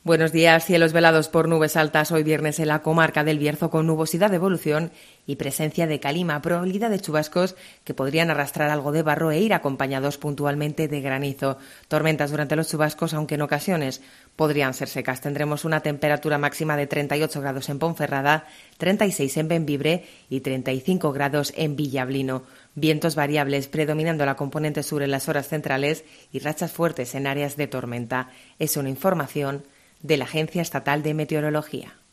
Buenos días. Cielos velados por nubes altas hoy viernes en la comarca del Bierzo con nubosidad de evolución y presencia de calima, probabilidad de chubascos que podrían arrastrar algo de barro e ir acompañados puntualmente de granizo. Tormentas durante los chubascos, aunque en ocasiones podrían ser secas. Tendremos una temperatura máxima de 38 grados en Ponferrada, 36 en Bembibre y 35 grados en Villablino. Vientos variables predominando la componente sur en las horas centrales y rachas fuertes en áreas de tormenta. Es una información de la Agencia Estatal de Meteorología.